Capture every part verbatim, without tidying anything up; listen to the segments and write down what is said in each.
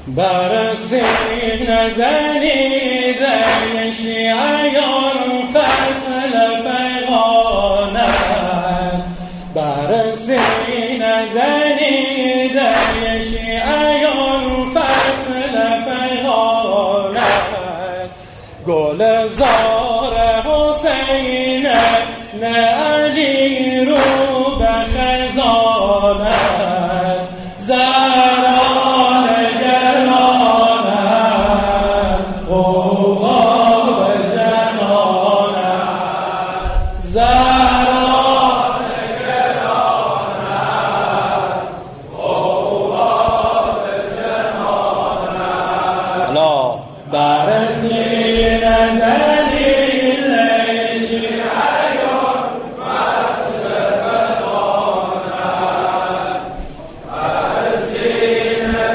بر سینه زنیده شیعیان فصل فیغان است. بر سینه زنیده شیعیان فصل فیغان است. گل زار حسین نه علی رو به خزان است. زهرا نگران است، غوغا به جنان است. زهرا نگران است، غوغا به جنان است. حالا بر سینه زنیده شیعیان فصل فیغان است. بر سینه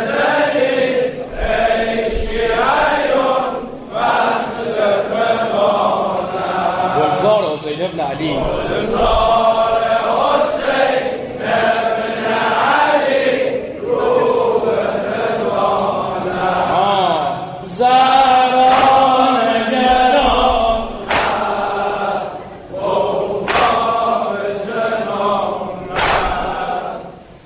زنیده شیعیان فصل فیغان است. گلزار حسین ابن علی، گلزار حسین ابن علی رو به رضوان است. زهرا نگران است، غوغا به جنان است.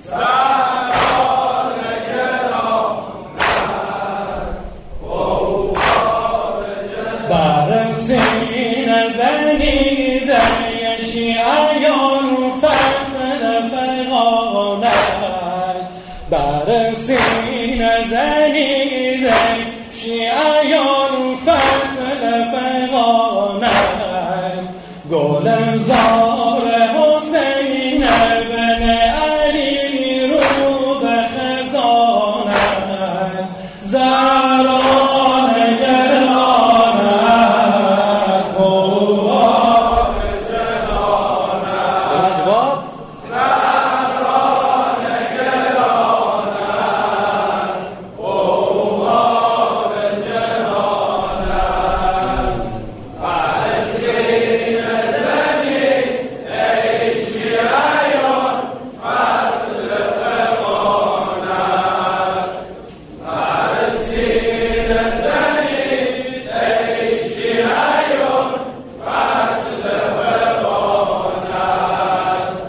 زهرا نگران است، غوغا به جنان است. بر سینه زنیده شیعیان فصل فیغان است. بر سینه زنیده شیعیان فصل فیغان است. گلزار حسین ابن علی رو به خزان است. زهرا نگران است، غوغا به جنان است. جواب زهرا نگران است، غوغا به جنان است. بر سینه زنیده شیعیان فصل فیغان است. بر سینه زنیده شیعیان فصل فیغان است.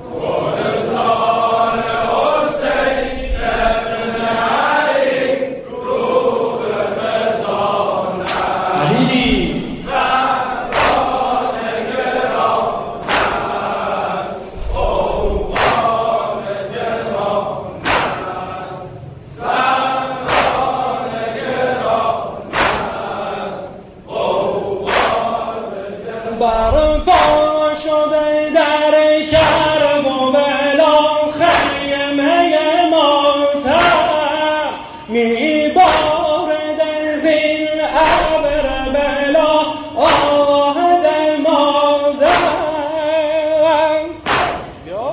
گلزار حسین ابن علی رو به خزان است. علی زهرا نگران است، غوغا به جنان است. زهرا نگران است، غوغا به جنان است. برپا شده در کرب و بلا خیمه ماتم، می‌بارد از این ابر بلا آه دل مادم. بیا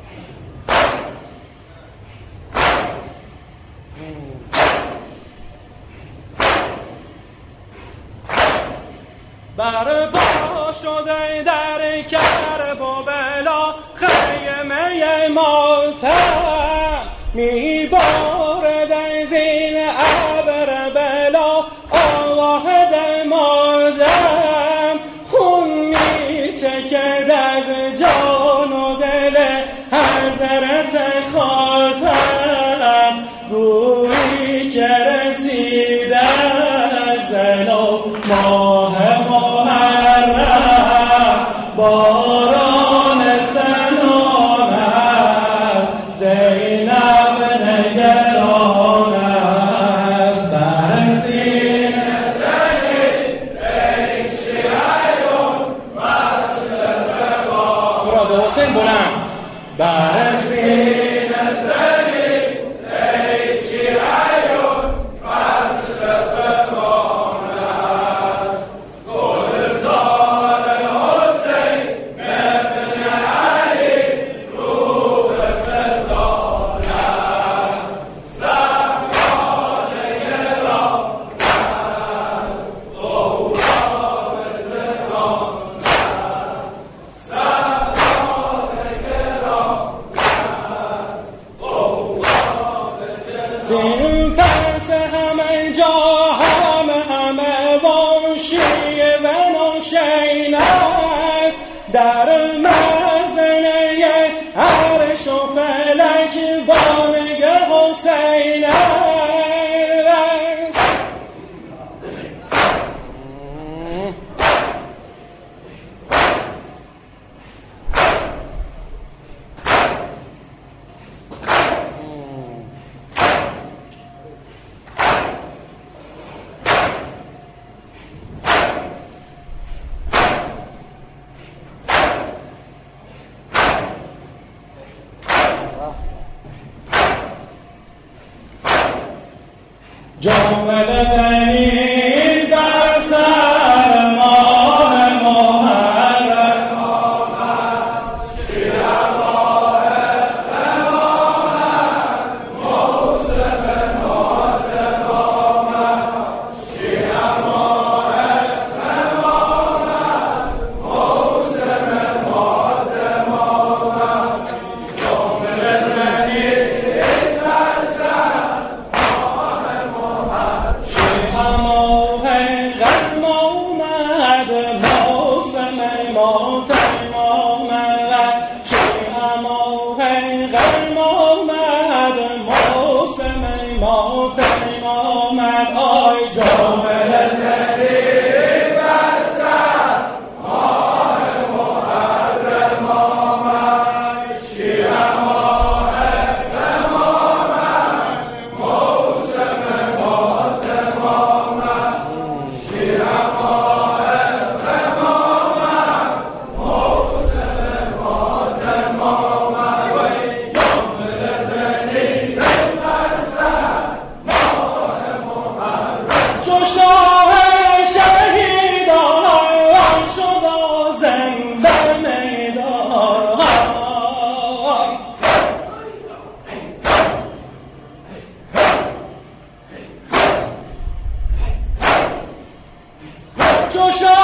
برپا شده در کرب و بلا خیمه ماتم، می‌بارد از این ابر بلا آه دل مادم. خون می‌چکد از جان و دل حضرت خاتم، گویی که رسیده از زن و ماه محرم. باران سنان است، زینب نگران است. بر سینه زنیده شیعیان فصل فیغان. تو را به حسین بلند. بر سینه زنیده شیعیان فصل بس همه جا همه همه وانشی و نوشین است در مزنه عرش و فلک بانگ حسین است. جمله زنید بر سر ماه محرم آمد، شیعه ماه امامت موسم ماتم آمد، شیعه ماه امامت موسم ماتم آمد. جمله زنید بر سر Joshua!